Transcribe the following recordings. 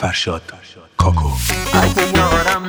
فرشاد کاکو. اگه یارم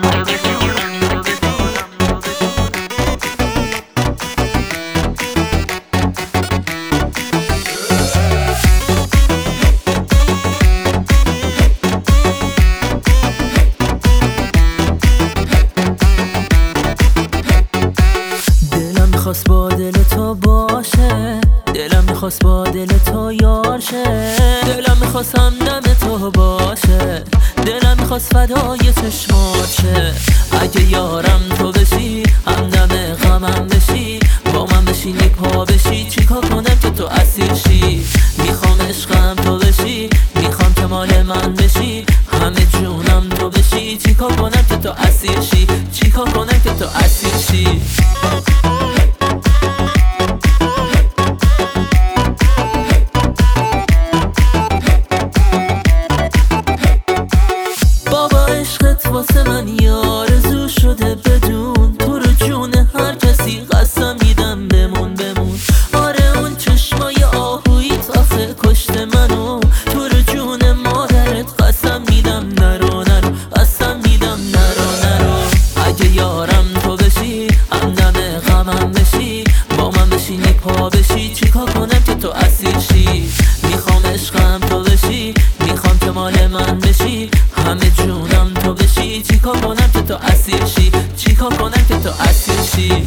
دلم میخواست با دل تو باشه، دلم میخواست با دل تو یار شه، دلم میخواست همدم تو باشه، دلم میخواست فدای چشمات شه. اگه یارم تو بشی، همدم غمم بشی، با من بشینی پا بشی، چیکار کنم که تو اسیر شی؟ میخوام عشقم تو بشی، میخوام که مال من بشی، همه جونم تو بشی، چیکار کنم که تو اسیر شی؟ چیکار کنم که تو اسیر شی؟ واسه من یه آرزو شده بدون تو رو جون هر کسی قسم میدم بمون بمون. آره اون چشمای آهویت آخه کشته منو، تو رو جون مادرت قسم میدم نرو نرو، قسم میدم نرو نرو. اگه یارم تو بشی، همدم غمم بشی، با من بشینی پا بشی، چیکار کنم که تو اسیر شی؟ میخوام عشقم تو بشی، میخوام که مال من بشی، همه جونم تو بشی، چیکار کنم که تو اسیر شی؟ چیکار کنم که تو اسیر شی؟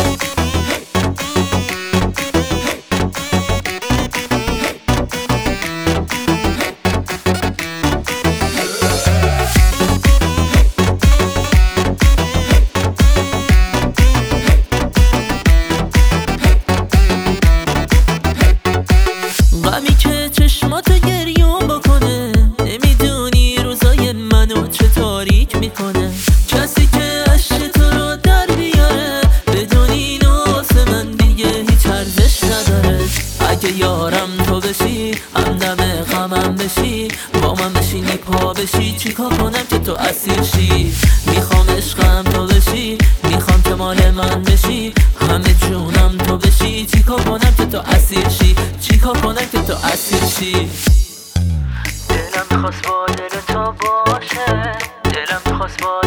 غمی که چشماتو گریون بکنه، نمیدونی روزای منو چه تاریک میکنه. کسی که عشق تو رو در بیاره، بدون اینو واسه من دیگه هیچ ارزش نداره. اگه یارم تو بشی، همدم غمم بشی، با من بشینی پا بشی، چیکار کنم که تو اسیر شی؟ میخوام عشقم تو بشی، میخوام که مال من بشی، همه جونم تو بشی، چیکار کنم که تو اسیر شی؟ چیکار کنم که تو اسیر شی؟ دلم میخواست با دل تو باشه، دلم میخواست با